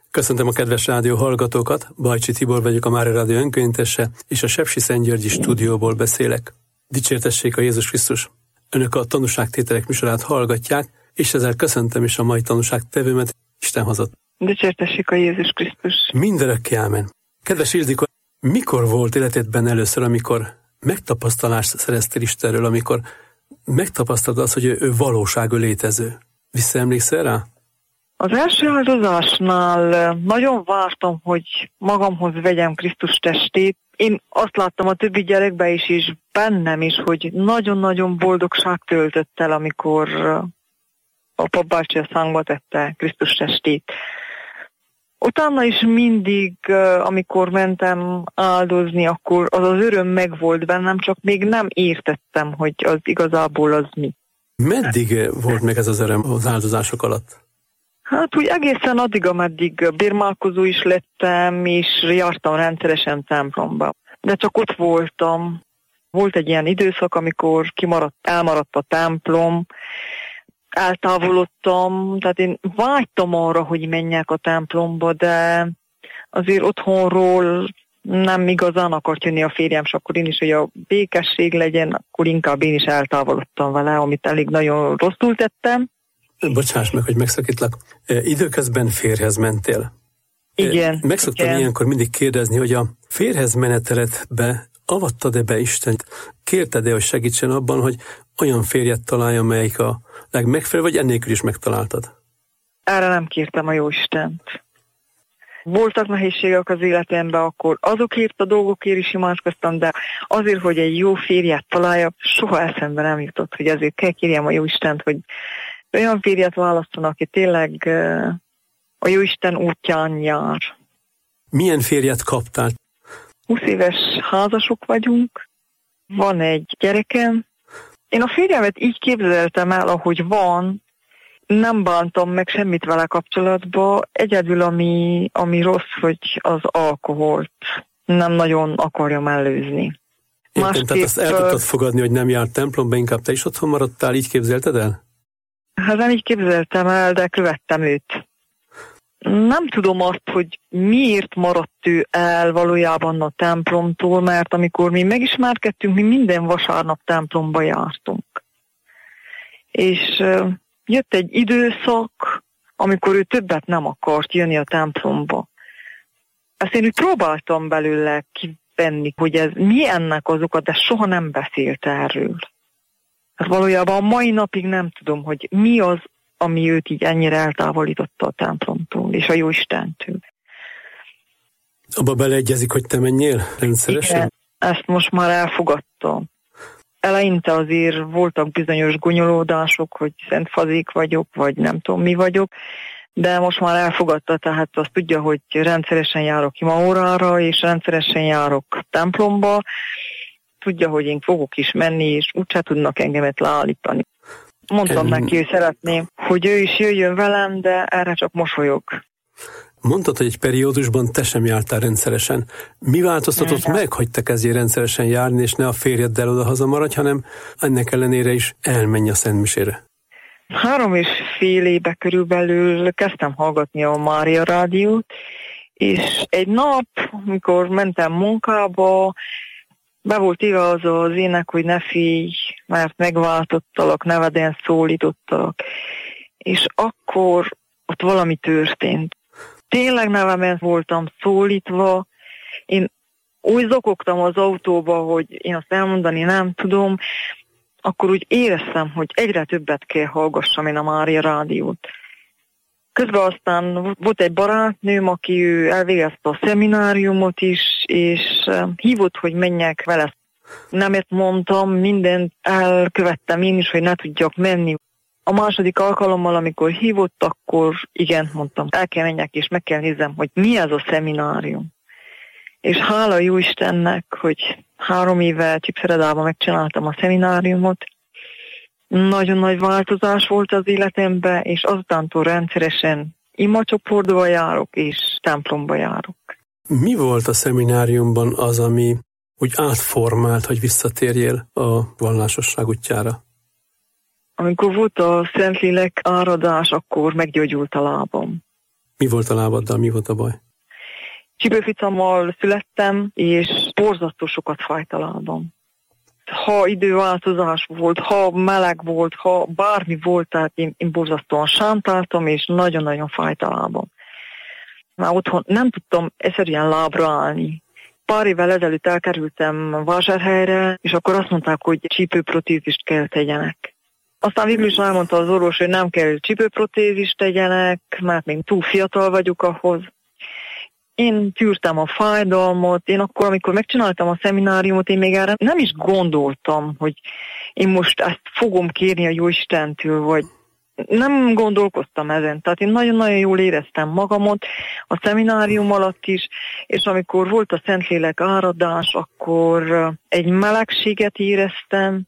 Köszöntöm a kedves rádió hallgatókat, Bajcsi Tibor vagyok, a Mária Rádió önkéntese, és a Sepsiszentgyörgyi stúdióból beszélek. Dicsértessék a Jézus Krisztus! Önök a Tanúságtételek műsorát hallgatják, és ezzel köszöntöm is a mai tanúságtevőmet, Isten hozott. Dicsértessék a Jézus Krisztus! Mindörökké ámen! Kedves Ildikó, mikor volt életedben először, amikor megtapasztalást szereztél Istenről, amikor megtapasztaltad azt, hogy ő valóságú létező? Visszaemlékszel rá? Az első áldozásnál nagyon vártam, hogy magamhoz vegyem Krisztus testét. Én azt láttam a többi gyerekben is, és bennem is, hogy nagyon-nagyon boldogság töltött el, amikor a papbácsi a szánkba tette Krisztus testét. Utána is mindig, amikor mentem áldozni, akkor az öröm megvolt bennem, csak még nem értettem, hogy az igazából az mi. Meddig volt meg ez az öröm az áldozások alatt? Hát úgy egészen addig, ameddig bérmálkozó is lettem, és jártam rendszeresen templomba. De csak ott voltam. Volt egy ilyen időszak, amikor elmaradt a templom, eltávolodtam, tehát én vágytam arra, hogy menjek a templomba, de azért otthonról nem igazán akart jönni a férjem, és akkor én is, hogy a békesség legyen, akkor inkább én is eltávolodtam vele, amit elég nagyon rosszul tettem. Bocsáss meg, hogy megszakítlak. Időközben férjhez mentél. Igen. Meg szoktam ilyenkor mindig kérdezni, hogy a férjhez meneteletbe avattad-e be Istent? Kérted-e, hogy segítsen abban, hogy olyan férjet találja, amelyik a legmegfelelőbb, vagy ennélkül is megtaláltad? Erre nem kértem a Jóistent. Voltak nehézségek az életemben, akkor azokért a dolgokért is imádkoztam, de azért, hogy egy jó férjet találja, soha eszembe nem jutott, hogy azért kell kérjem a Jóistent, hogy olyan férjet választanak, aki tényleg a Jóisten útján jár. Milyen férjet kaptál? 20 éves házasok vagyunk, van egy gyerekem. Én a férjemet így képzeltem el, ahogy van, nem bántam meg semmit vele kapcsolatban, egyedül ami rossz, hogy az alkoholt nem nagyon akarja mellőzni. Értem, tehát azt el tudtad fogadni, hogy nem járt templomba, inkább te is otthon maradtál, így képzelted el? Hát nem így képzeltem el, de követtem őt. Nem tudom azt, hogy miért maradt ő el valójában a templomtól, mert amikor mi megismerkedtünk, mi minden vasárnap templomba jártunk. És jött egy időszak, amikor ő többet nem akart jönni a templomba. Ezt én úgy próbáltam belőle kivenni, hogy ez mi ennek az oka, de soha nem beszélt erről. Hát valójában a mai napig nem tudom, hogy mi az, ami őt így ennyire eltávolította a templomtól és a Jóistentől. Abba beleegyezik, hogy te menjél rendszeresen? Igen, ezt most már elfogadtam. Eleinte azért voltak bizonyos gonyolódások, hogy szent fazék vagyok, vagy nem tudom mi vagyok, de most már elfogadta, tehát azt tudja, hogy rendszeresen járok imaórára, és rendszeresen járok templomba. Tudja, hogy én fogok is menni, és úgyse tudnak engemet leállítani. Mondtam neki, hogy szeretném, hogy ő is jöjjön velem, de erre csak mosolyog. Mondtad, hogy egy periódusban te sem jártál rendszeresen. Mi változtatott meg, hogy te kezdjél rendszeresen járni, és ne a férjeddel oda-haza maradj, hanem ennek ellenére is elmenj a szentmisére? 3,5 éve körülbelül kezdtem hallgatni a Mária Rádiót, és egy nap, amikor mentem munkába, be volt írva az ének, hogy ne félj, mert megváltottalak, neveden szólítottalak. És akkor ott valami történt. Tényleg nevemen voltam szólítva. Én úgy zokogtam az autóba, hogy én azt elmondani nem tudom. Akkor úgy éreztem, hogy egyre többet kell hallgassam én a Mária Rádiót. Közben aztán volt egy barátnőm, aki ő elvégezte a szemináriumot is, és hívott, hogy menjek vele. Nemet mondtam, mindent elkövettem én is, hogy ne tudjak menni. A második alkalommal, amikor hívott, akkor igen, mondtam, el kell menjek, és meg kell nézem, hogy mi ez a szeminárium. És hála jó Istennek, hogy 3 éve Csipszeredában megcsináltam a szemináriumot. Nagyon nagy változás volt az életemben, és azutántól rendszeresen imacsoportba járok, és templomba járok. Mi volt a szemináriumban az, ami úgy átformált, hogy visszatérjél a vallásosság útjára? Amikor volt a Szentlélek áradás, akkor meggyógyult a lábam. Mi volt a lábaddal, mi volt a baj? Csípőficammal születtem, és borzasztó sokat fájt a lábam. Ha időváltozás volt, ha meleg volt, ha bármi volt, tehát én borzasztóan sántáltam, és nagyon-nagyon fájt a lábam. Már otthon nem tudtam egyszerűen lábra állni. Pár évvel ezelőtt elkerültem Vásárhelyre, és akkor azt mondták, hogy csípőprotézist kell tegyenek. Aztán végül is elmondta az orvos, hogy nem kell csípőprotézist tegyenek, mert még túl fiatal vagyok ahhoz. Én tűrtem a fájdalmat, én akkor, amikor megcsináltam a szemináriumot, én még erre nem is gondoltam, hogy én most ezt fogom kérni a Jóistentől, vagy nem gondolkoztam ezen. Tehát én nagyon-nagyon jól éreztem magamat a szeminárium alatt is, és amikor volt a Szentlélek áradás, akkor egy melegséget éreztem.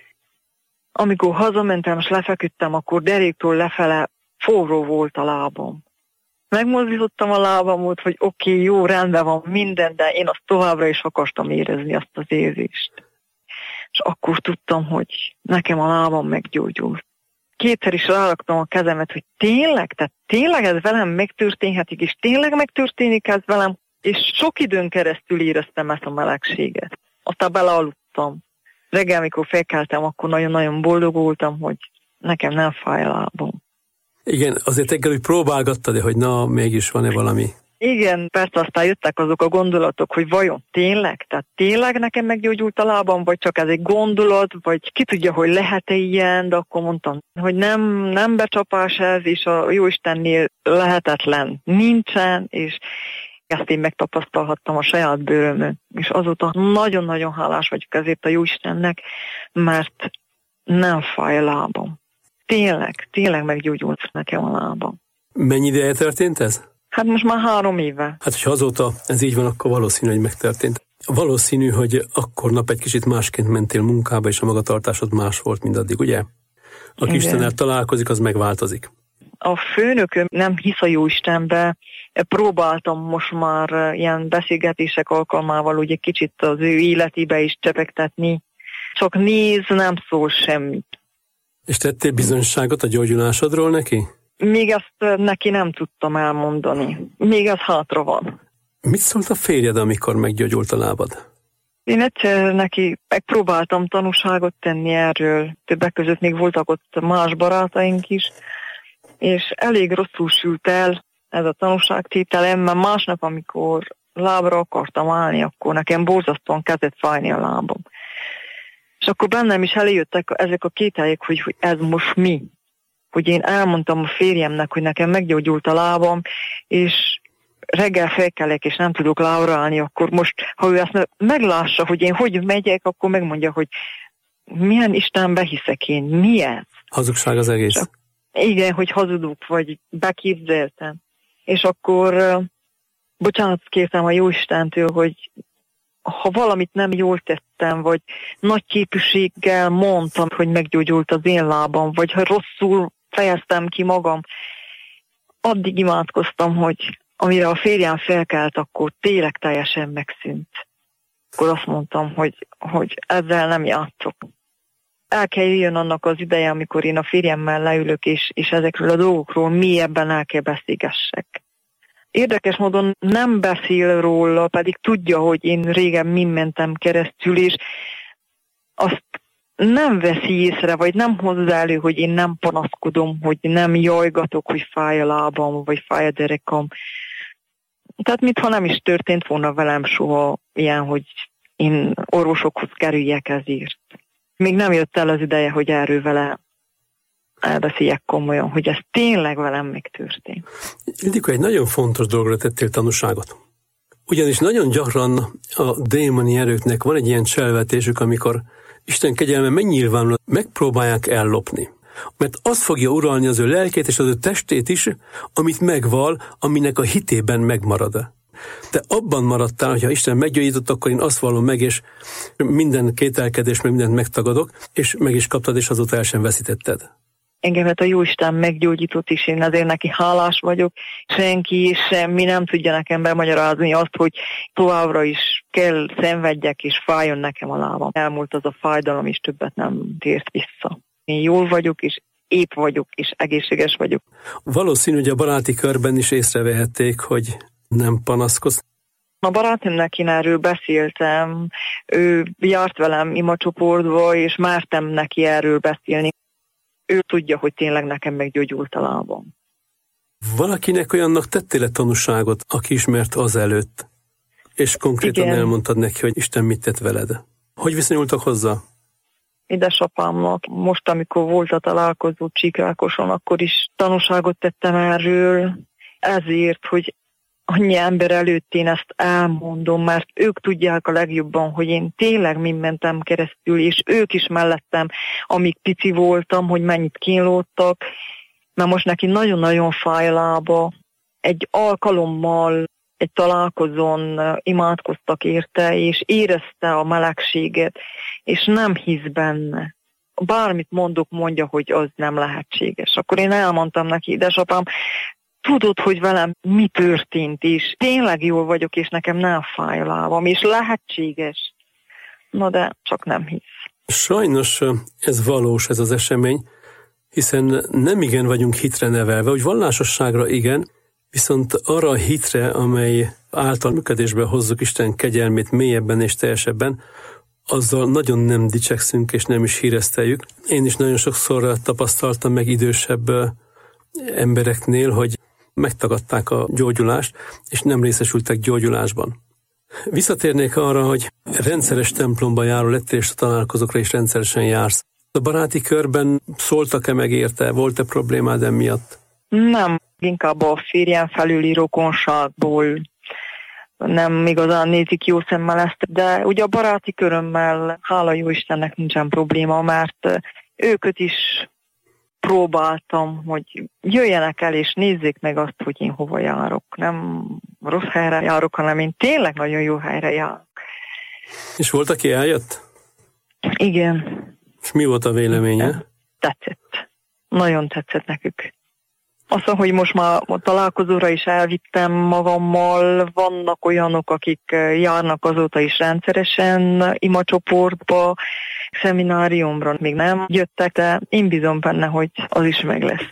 Amikor hazamentem és lefeküdtem, akkor deréktől lefele forró volt a lábam. Megmozdítottam a lábamot, hogy oké, jó, rendben van minden, de én azt továbbra is akartam érezni, azt az érzést. És akkor tudtam, hogy nekem a lábam meggyógyult. Kétszer is ráraktam a kezemet, hogy tehát tényleg ez velem megtörténhetik, és tényleg megtörténik ez velem, és sok időn keresztül éreztem ezt a melegséget. Aztán belealudtam. Reggel, amikor felkeltem, akkor nagyon-nagyon boldog voltam, hogy nekem nem fáj a lábam. Igen, azért egyszer úgy próbálgattad, hogy na, mégis van-e valami? Igen, persze aztán jöttek azok a gondolatok, hogy vajon tényleg? Tehát tényleg nekem meggyógyult a lábam, vagy csak ez egy gondolat, vagy ki tudja, hogy lehet-e ilyen, de akkor mondtam, hogy nem becsapás ez, és a Jóistennél lehetetlen nincsen, és ezt én megtapasztalhattam a saját bőrömön. És azóta nagyon-nagyon hálás vagyok ezért a Jóistennek, mert nem fáj a lábam. Tényleg meggyógyult nekem a lábam. Mennyi ideje történt ez? Hát most már 3 éve. Hát, hogyha azóta ez így van, akkor valószínű, hogy megtörtént. Valószínű, hogy akkor nap egy kicsit másként mentél munkába, és a magatartásod más volt, mint addig, ugye? Aki Istennel találkozik, az megváltozik. A főnököm nem hisz a Jóistenbe. Próbáltam most már ilyen beszélgetések alkalmával ugye kicsit az ő életébe is csepegtetni. Csak néz, nem szól semmit. És tettél bizonyságot a gyógyulásodról neki? Még ezt neki nem tudtam elmondani. Még ez hátra van. Mit szólt a férjed, amikor meggyógyult a lábad? Én egyszer neki megpróbáltam tanúságot tenni erről. Többek között még voltak ott más barátaink is. És elég rosszul sült el ez a tanúságtételem, mert másnap, amikor lábra akartam állni, akkor nekem borzasztóan kezdett fájni a lábam. És akkor bennem is előjöttek ezek a kételyek, hogy ez most mi. Hogy én elmondtam a férjemnek, hogy nekem meggyógyult a lábam, és reggel felkelek, és nem tudok lábra állni, akkor most, ha ő ezt meglássa, hogy én hogy megyek, akkor megmondja, hogy milyen Istenbe hiszek én, mi ez? Hazugság az egész. Igen, hogy hazudok, vagy beképzeltem. És akkor bocsánat kértem a Jóistentől, hogy ha valamit nem jól tettem, vagy nagy képűséggel mondtam, hogy meggyógyult az én lábam, vagy ha rosszul fejeztem ki magam, addig imádkoztam, hogy amire a férjem felkelt, akkor tényleg teljesen megszűnt. Akkor azt mondtam, hogy ezzel nem játszok. El kell jöjjön annak az ideje, amikor én a férjemmel leülök, és ezekről a dolgokról mélyebben el kell beszélgessek. Érdekes módon nem beszél róla, pedig tudja, hogy én régen min mentem keresztül, és azt nem veszi észre, vagy nem hozza elő, hogy én nem panaszkodom, hogy nem jajgatok, hogy fáj a lábam, vagy fáj a derekam. Tehát mintha nem is történt volna velem soha ilyen, hogy én orvosokhoz kerüljek ezért. Még nem jött el az ideje, hogy erről vele elbeszéljek komolyan, hogy ez tényleg velem megtörtént. Ildikó, egy nagyon fontos dologra tettél tanúságot. Ugyanis nagyon gyakran a démoni erőknek van egy ilyen cselvetésük, amikor Isten kegyelme megnyilvánul, megpróbálják ellopni. Mert az fogja uralni az ő lelkét és az ő testét is, amit megval, aminek a hitében megmarad. Te abban maradtál, hogyha Isten meggyógyított, akkor én azt vallom meg, és minden kételkedés, meg mindent megtagadok, és meg is kaptad, és azóta el sem veszítetted. Engemet a Jóisten meggyógyított, és én azért neki hálás vagyok. Senki és semmi nem tudja nekem bemagyarázni azt, hogy továbbra is kell szenvedjek, és fájjon nekem a lábam. Elmúlt az a fájdalom, és többet nem tért vissza. Én jól vagyok, és épp vagyok, és egészséges vagyok. Valószínű, hogy a baráti körben is észrevehették, hogy nem panaszkodsz. A barátomnak én erről beszéltem, ő járt velem imacsoportba, és mertem neki erről beszélni. Ő tudja, hogy tényleg nekem meggyógyult a lábam. Valakinek olyannak tettél tanúságot, aki ismert azelőtt, és konkrétan elmondtad neki, hogy Isten mit tett veled. Hogy viszonyultak hozzá? Édesapámnak most, amikor volt a találkozó Csíkrákoson, akkor is tanúságot tettem erről, ezért, hogy annyi ember előtt én ezt elmondom, mert ők tudják a legjobban, hogy én tényleg mind mentem keresztül, és ők is mellettem, amíg pici voltam, hogy mennyit kínlódtak, mert most neki nagyon-nagyon fáj a lába. Egy alkalommal, egy találkozón imádkoztak érte, és érezte a melegséget, és nem hisz benne. Bármit mondok, mondja, hogy az nem lehetséges. Akkor én elmondtam neki, édesapám, tudod, hogy velem mi történt, és tényleg jól vagyok, és nekem nem fáj a lábam, és lehetséges. Na de csak nem hisz. Sajnos ez valós, ez az esemény, hiszen nem igen vagyunk hitre nevelve, hogy vallásosságra igen, viszont arra a hitre, amely által működésbe hozzuk Isten kegyelmét mélyebben és teljesebben, azzal nagyon nem dicsekszünk és nem is híreszteljük. Én is nagyon sokszor tapasztaltam meg idősebb embereknél, hogy megtagadták a gyógyulást, és nem részesültek gyógyulásban. Visszatérnék arra, hogy rendszeres templomba járó lettél, és a találkozókra is rendszeresen jársz. A baráti körben szóltak-e meg érte? Volt-e problémád emiatt? Nem, inkább a férjem felüli rokonságból nem igazán nézik jó szemmel ezt, de ugye a baráti körömmel, hála jó Istennek nincsen probléma, mert őket is próbáltam, hogy jöjjenek el és nézzék meg azt, hogy én hova járok. Nem rossz helyre járok, hanem én tényleg nagyon jó helyre járok. És volt, aki eljött? Igen. És mi volt a véleménye? Tetszett. Nagyon tetszett nekük. Azt mondom, hogy most már a találkozóra is elvittem magammal, vannak olyanok, akik járnak azóta is rendszeresen imacsoportba, szemináriumra még nem jöttek, de én bízom benne, hogy az is meg lesz.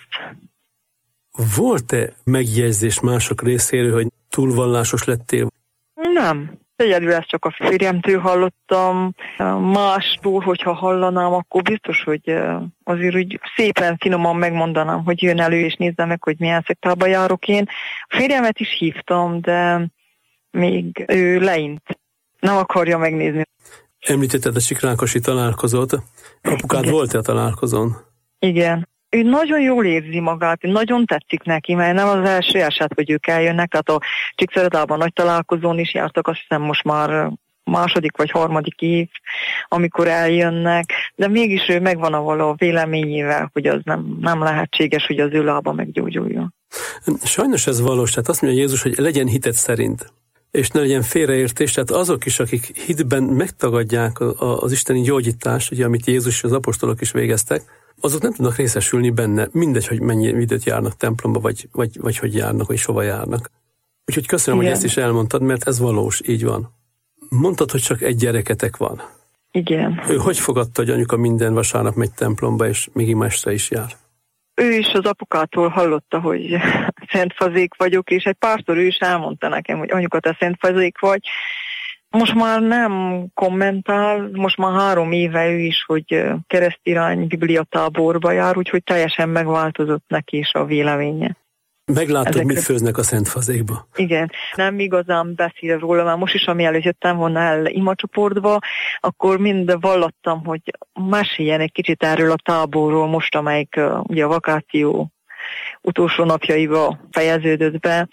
Volt-e megjegyzés mások részéről, hogy túl vallásos lettél? Nem. Egyedül ezt csak a férjemtől hallottam. Mástól, hogyha hallanám, akkor biztos, hogy azért úgy szépen, finoman megmondanám, hogy jön elő és nézze meg, hogy milyen szektába járok én. A férjemet is hívtam, de még ő leint. Nem akarja megnézni. Említetted a Csíkrákosi találkozót. Apukád volt-e a találkozón? Igen. Ő nagyon jól érzi magát, nagyon tetszik neki, mert nem az első eset, hogy ők eljönnek, tehát a Csíkszeredában nagy találkozón is jártak, azt hiszem most már második vagy harmadik év, amikor eljönnek, de mégis ő megvan a való véleményével, hogy az nem lehetséges, hogy az ő lába meggyógyuljon. Sajnos ez valós, tehát azt mondja Jézus, hogy legyen hited szerint, és ne legyen félreértés, tehát azok is, akik hitben megtagadják az isteni gyógyítást, ugye, amit Jézus és az apostolok is végeztek, azok nem tudnak részesülni benne, mindegy, hogy mennyi időt járnak templomba, vagy hogy járnak, vagy hova járnak. Úgyhogy köszönöm, igen, hogy ezt is elmondtad, mert ez valós, így van. Mondtad, hogy csak egy gyereketek van. Igen. Ő hogy fogadta, hogy anyuka minden vasárnap megy templomba, és még imásra is jár? Ő is az apukától hallotta, hogy szentfazék vagyok, és egy párszor ő is elmondta nekem, hogy anyuka, te szentfazék vagy. Most már nem kommentál, most már 3 éve ő is, hogy keresztirány bibliatáborba jár, úgyhogy teljesen megváltozott neki is a véleménye. Meglátod, mit főznek a szentfazékba? Igen, nem igazán beszél róla, mert most is, ami előtt jöttem volna el imacsoportba, akkor mind vallattam, hogy meséljen egy kicsit erről a táborról most, amelyik ugye a vakáció utolsó napjaiba fejeződött be,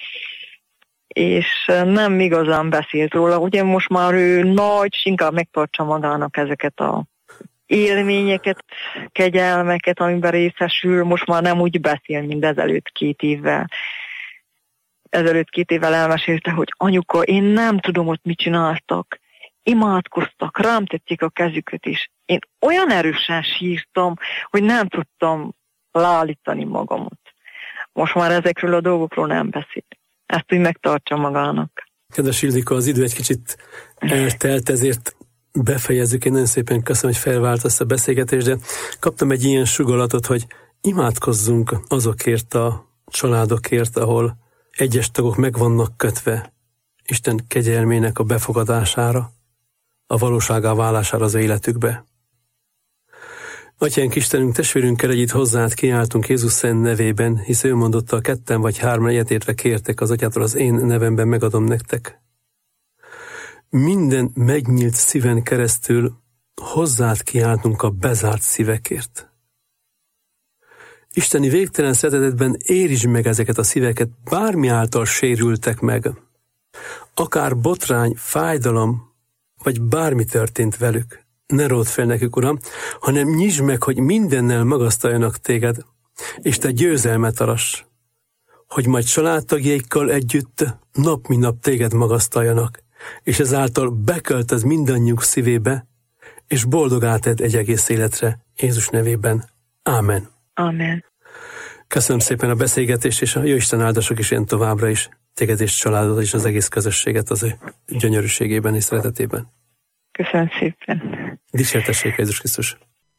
és nem igazán beszélt róla. Ugye most már ő nagy, és inkább megtartsa magának ezeket a élményeket, kegyelmeket, amiben részesül, most már nem úgy beszél, mint ezelőtt 2 évvel. Ezelőtt 2 évvel elmesélte, hogy anyuka, én nem tudom, hogy mit csináltak. Imádkoztak, rám tették a kezüket is. Én olyan erősen sírtam, hogy nem tudtam leállítani magamot. Most már ezekről a dolgokról nem beszél. Ezt úgy megtartsa magának. Kedves Ildikó, az idő egy kicsit eltelt, ezért befejezzük. Én nagyon szépen köszönöm, hogy felváltasz a beszélgetést, de kaptam egy ilyen sugalatot, hogy Imádkozzunk azokért a családokért, ahol egyes tagok meg vannak kötve Isten kegyelmének a befogadására, a valóságá válására az életükbe. Atyánk Istenünk, testvérünkkel együtt hozzád kiáltunk Jézus szent nevében, hisz ő mondotta, a 2 vagy 3 egyetértve kértek az Atyától, az én nevemben megadom nektek. Minden megnyílt szíven keresztül hozzád kiáltunk a bezárt szívekért. Isteni végtelen szeretetedben érintsd meg ezeket a szíveket, bármi által sérültek meg. Akár botrány, fájdalom, vagy bármi történt velük. Ne ródd fel nekük, Uram, hanem nyisd meg, hogy mindennel magasztaljanak téged, és te győzelmet arass, hogy majd családtagjaikkal együtt nap mint nap téged magasztaljanak, és ezáltal beköltöz mindannyiuk szívébe, és boldogá tedd egy egész életre, Jézus nevében. Ámen. Amen. Köszönöm szépen a beszélgetést, és a Jóisten áldások is ilyen továbbra is téged és családod és az egész közösséget az ő gyönyörűségében és szeretetében. Köszönöm szépen. Dicsértessék Jézus Krisztus.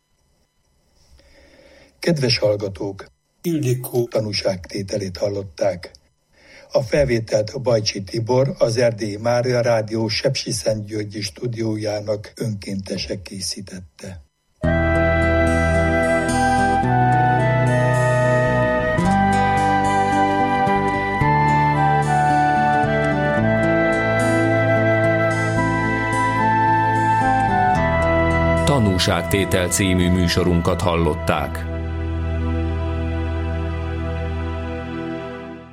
Kedves hallgatók, Ildikó tanúságtételét hallották. A felvételt Bajcsi Tibor, az Erdélyi Mária Rádió Sepsiszentgyörgyi stúdiójának önkéntese készítette. Tanúságtétel című műsorunkat hallották.